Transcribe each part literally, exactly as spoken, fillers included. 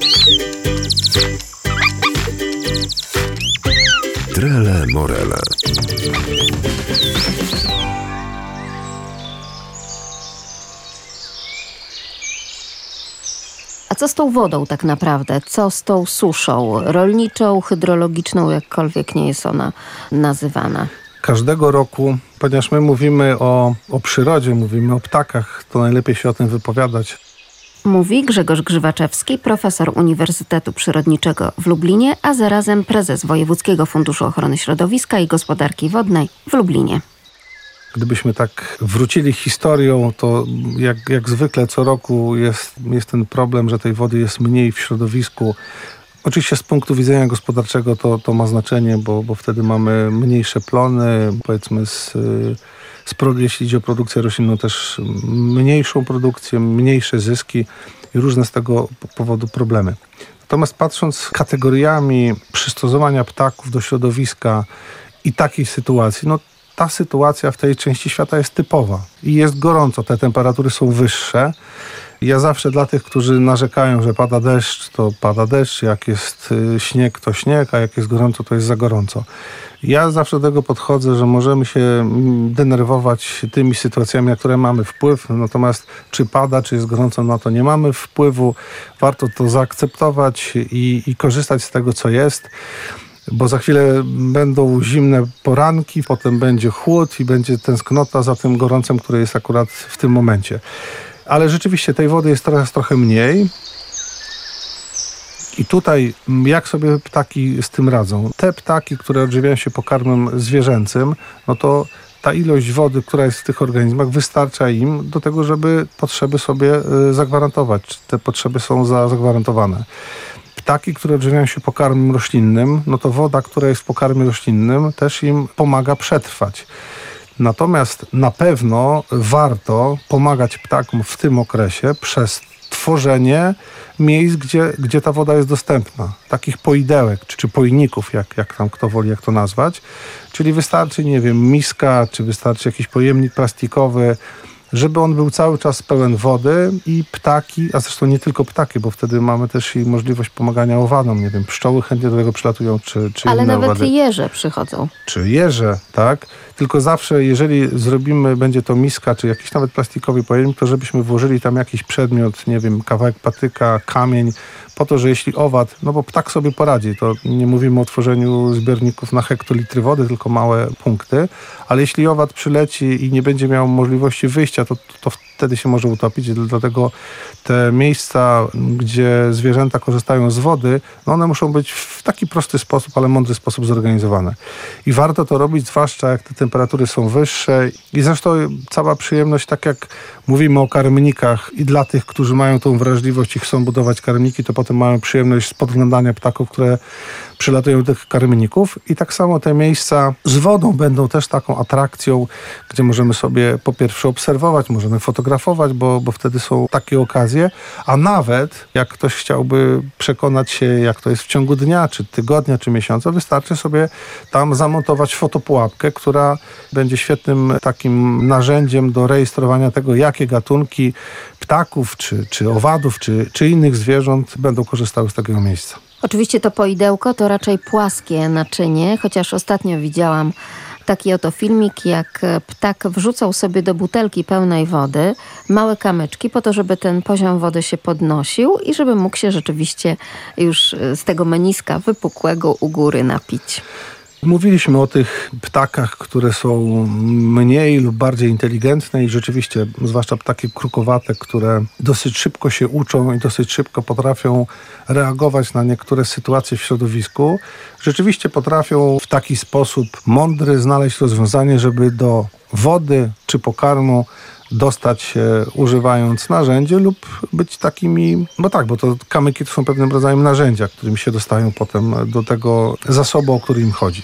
Trele Morele. A co z tą wodą tak naprawdę? Co z tą suszą rolniczą, hydrologiczną, jakkolwiek nie jest ona nazywana? Każdego roku, ponieważ my mówimy o, o przyrodzie, mówimy o ptakach, to najlepiej się o tym wypowiadać. Mówi Grzegorz Grzywaczewski, profesor Uniwersytetu Przyrodniczego w Lublinie, a zarazem prezes Wojewódzkiego Funduszu Ochrony Środowiska i Gospodarki Wodnej w Lublinie. Gdybyśmy tak wrócili historią, to jak, jak zwykle co roku jest, jest ten problem, że tej wody jest mniej w środowisku. Oczywiście z punktu widzenia gospodarczego to, to ma znaczenie, bo, bo wtedy mamy mniejsze plony, powiedzmy z, z, jeśli idzie o produkcję roślinną, też mniejszą produkcję, mniejsze zyski i różne z tego powodu problemy. Natomiast patrząc kategoriami przystosowania ptaków do środowiska i takiej sytuacji, no ta sytuacja w tej części świata jest typowa i jest gorąco, te temperatury są wyższe. Ja zawsze dla tych, którzy narzekają, że pada deszcz, to pada deszcz, jak jest śnieg, to śnieg, a jak jest gorąco, to jest za gorąco. Ja zawsze do tego podchodzę, że możemy się denerwować tymi sytuacjami, na które mamy wpływ, natomiast czy pada, czy jest gorąco, na to nie mamy wpływu. Warto to zaakceptować i, i korzystać z tego, co jest. Bo za chwilę będą zimne poranki, potem będzie chłód i będzie tęsknota za tym gorącem, które jest akurat w tym momencie. Ale rzeczywiście tej wody jest teraz trochę mniej. I tutaj jak sobie ptaki z tym radzą? Te ptaki, które odżywiają się pokarmem zwierzęcym, no to ta ilość wody, która jest w tych organizmach, wystarcza im do tego, żeby potrzeby sobie zagwarantować. Te potrzeby są zagwarantowane. Ptaki, które odżywiają się pokarmem roślinnym, no to woda, która jest w pokarmie roślinnym, też im pomaga przetrwać. Natomiast na pewno warto pomagać ptakom w tym okresie przez tworzenie miejsc, gdzie, gdzie ta woda jest dostępna. Takich poidełek, czy, czy pojników, jak, jak tam kto woli, jak to nazwać. Czyli wystarczy, nie wiem, miska, czy wystarczy jakiś pojemnik plastikowy, żeby on był cały czas pełen wody i ptaki, a zresztą nie tylko ptaki, bo wtedy mamy też i możliwość pomagania owadom, nie wiem, pszczoły chętnie do tego przylatują, czy, czy Ale inne nawet owady. jeże przychodzą. Czy jeże, tak? Tylko zawsze, jeżeli zrobimy, będzie to miska, czy jakiś nawet plastikowy pojemnik, to żebyśmy włożyli tam jakiś przedmiot, nie wiem, kawałek patyka, kamień, po to, że jeśli owad, no bo ptak sobie poradzi, to nie mówimy o tworzeniu zbiorników na hektolitry wody, tylko małe punkty, ale jeśli owad przyleci i nie będzie miał możliwości wyjścia, to, to wtedy się może utopić. Dlatego te miejsca, gdzie zwierzęta korzystają z wody, no one muszą być w taki prosty sposób, ale mądry sposób zorganizowane. I warto to robić, zwłaszcza jak te temperatury są wyższe. I zresztą cała przyjemność, tak jak mówimy o karmnikach i dla tych, którzy mają tą wrażliwość i chcą budować karmniki, to potem mają przyjemność z podglądania ptaków, które przylatują do tych karmników. I tak samo te miejsca z wodą będą też taką atrakcją, gdzie możemy sobie po pierwsze obserwować, możemy fotografować, bo, bo wtedy są takie okazje, a nawet jak ktoś chciałby przekonać się, jak to jest w ciągu dnia, czy tygodnia, czy miesiąca, wystarczy sobie tam zamontować fotopułapkę, która będzie świetnym takim narzędziem do rejestrowania tego, jakie gatunki ptaków, czy, czy owadów, czy, czy innych zwierząt będą korzystały z takiego miejsca. Oczywiście to poidełko to raczej płaskie naczynie, chociaż ostatnio widziałam taki oto filmik, jak ptak wrzucał sobie do butelki pełnej wody małe kamyczki po to, żeby ten poziom wody się podnosił i żeby mógł się rzeczywiście już z tego meniska wypukłego u góry napić. Mówiliśmy o tych ptakach, które są mniej lub bardziej inteligentne i rzeczywiście, zwłaszcza ptaki krukowate, które dosyć szybko się uczą i dosyć szybko potrafią reagować na niektóre sytuacje w środowisku, rzeczywiście potrafią w taki sposób mądry znaleźć rozwiązanie, żeby do wody czy pokarmu dostać się używając narzędzie lub być takimi, bo tak, bo to kamyki to są pewnym rodzajem narzędzia, którymi się dostają potem do tego zasobu, o który im chodzi.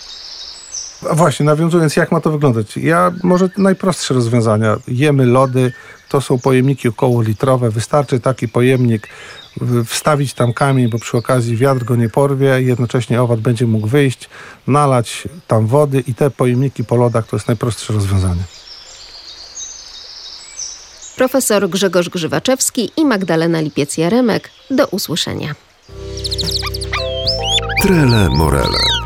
A właśnie, nawiązując, jak ma to wyglądać? Ja może najprostsze rozwiązania. Jemy lody, to są pojemniki około litrowe. Wystarczy taki pojemnik wstawić tam kamień, bo przy okazji wiatr go nie porwie, jednocześnie owad będzie mógł wyjść, nalać tam wody i te pojemniki po lodach to jest najprostsze rozwiązanie. profesor Grzegorz Grzywaczewski i Magdalena Lipiec-Jaremek. Do usłyszenia. Trele Morele.